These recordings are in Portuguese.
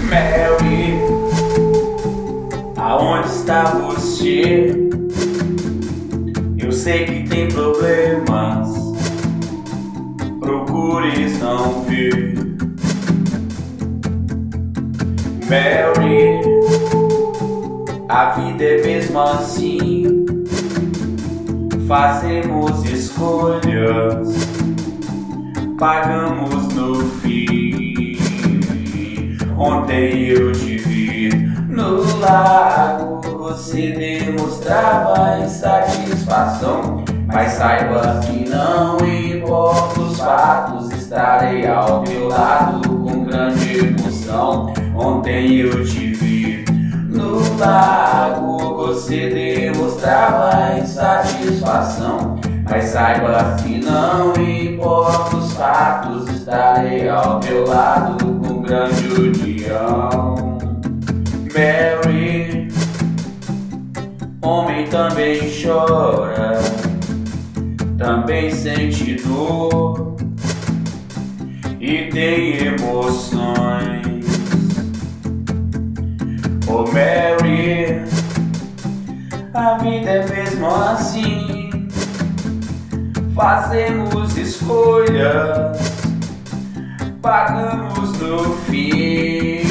Mary, aonde está você? Eu sei que tem problemas, procures não ver. Mary, a vida é mesmo assim, fazemos escolhas, pagamos no fim. Ontem eu te vi no lago, você demonstrava insatisfação, mas saiba que não importa os fatos, estarei ao teu lado com grande emoção. Ontem eu te vi no lago, você demonstrava insatisfação, mas saiba que não importa os fatos, estarei ao teu lado com grande união. Mary, homem também chora, também sente dor e tem emoções. Oh Mary, a vida é mesmo assim, fazemos escolhas, pagamos no fim.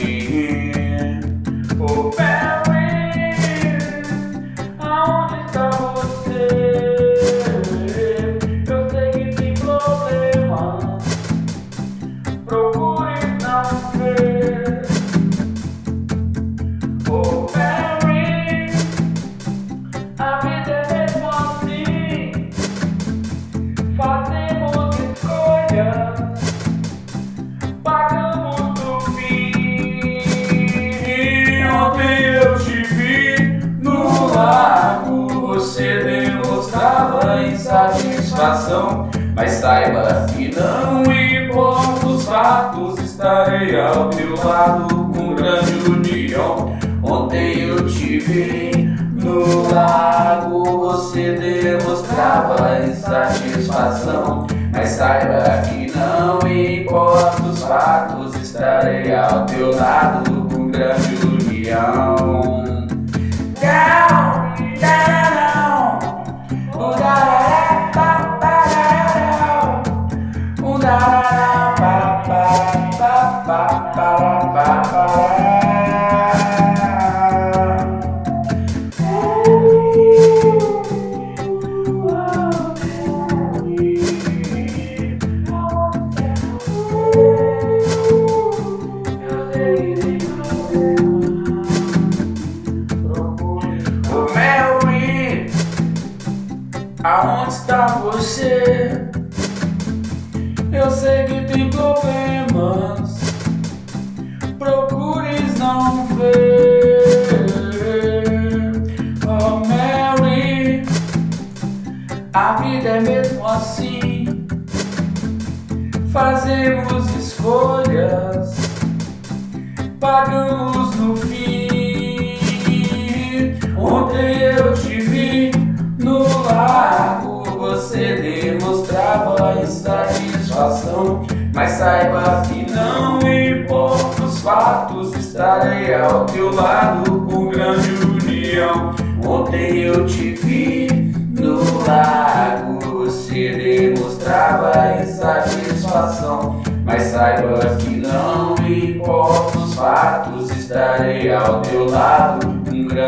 Oh Mary, aonde está você? Eu sei que tem problema, procure não ver. Oh Mary, a vida é mesmo assim, fazemos escolhas, pagamos no fim. Ontem eu te vi no lago, você demonstrava insatisfação, mas saiba que não importa os fatos, estarei ao teu lado com grande união. Ontem eu te vi no lago, você demonstrava insatisfação, mas saiba que não importa os fatos, estarei ao teu lado com grande união. Down, down, oh, da, da, da, da, oh, da, da, ba, ba, ba, ba, ba. Aonde está você? Eu sei que tem problemas, procures não ver. Oh Mary, a vida é mesmo assim, fazemos escolhas, pagamos no fim. Ontem eu te vi no lago, você demonstrava insatisfação, mas saiba que não importa os fatos, estarei ao teu lado com grande união. Ontem eu te vi no lago, você demonstrava insatisfação, mas saiba que não importa os fatos, estarei ao teu lado com grande